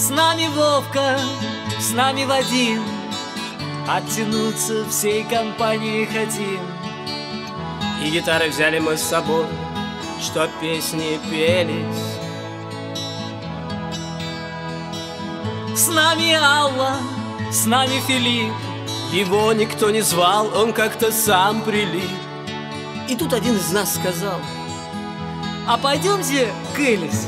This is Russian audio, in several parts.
С нами Вовка, с нами Вадим, оттянуться всей компанией хотим. И гитары взяли мы с собой, чтоб песни пелись. С нами Алла, с нами Филипп. Его никто не звал, он как-то сам прилип. И тут один из нас сказал: а пойдемте к Элис.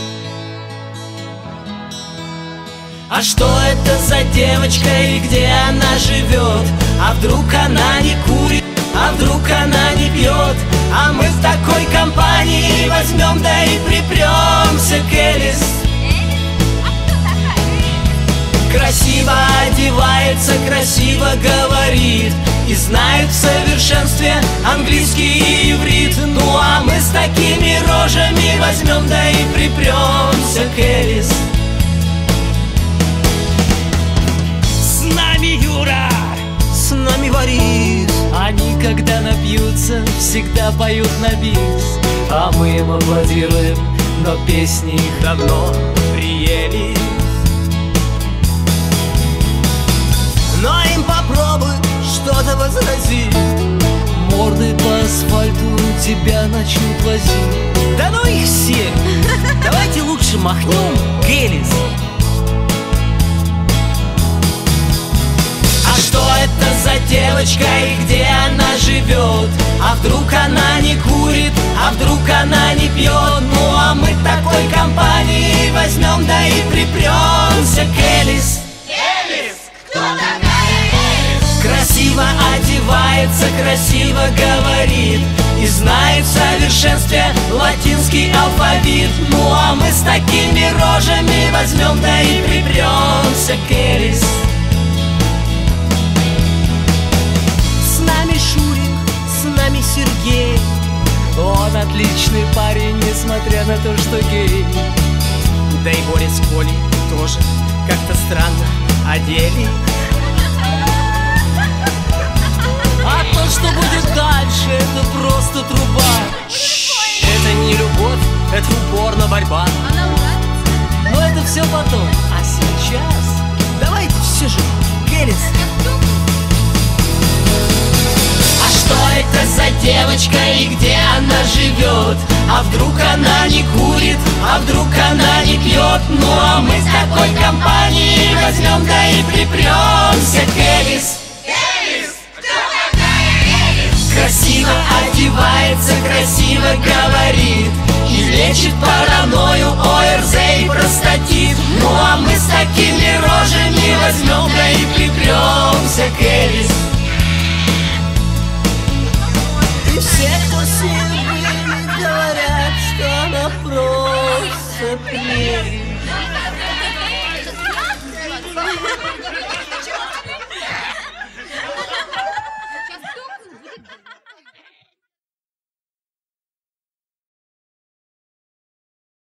А что это за девочка и где она живет? А вдруг она не курит, а вдруг она не пьет? А мы в такой компании возьмем, да и припремся к Элис. Красиво одевается, красиво говорит и знает в совершенстве английский и иврит. Ну а мы с такими рожами возьмем, да и припремся к Элис. С нами Юра, с нами Борис. они, когда напьются, всегда поют на бис. А мы им аплодируем, но песни их давно приелись. Но им попробуй что-то возразить, морды по асфальту тебя начнут возить. да ну их всех! Давайте лучше махнем к Элис. А что это за девочка и где она живет? А вдруг она не курит, а вдруг она не пьет? Ну а мы такой компании возьмем, да и припремся к Элис. Элис! Кто такая? Красиво одевается, красиво говорит и знает в совершенстве латинский алфавит. Ну а мы с такими рожами возьмем, да и припремся к Элис. С нами Шурик, с нами Сергей. Он отличный парень, несмотря на то, что гей. Да и Боря с Колей тоже как-то странно одели. А то, что будет дальше, это просто труба. Это не любовь, это упорно борьба. Но это все потом. А сейчас Давайте все же к Элис. А что это за девочка и где она живет? А вдруг она не курит, а вдруг она не пьет? Ну а мы с такой компанией возьмем, да и припремся к Элис. Красиво одевается, красиво говорит и лечит паранойю, ОРЗ и простатит. Ну а мы с такими рожами возьмем, да и припремся к Элис. И все, кто с ней были, говорят, что она просто прелесть.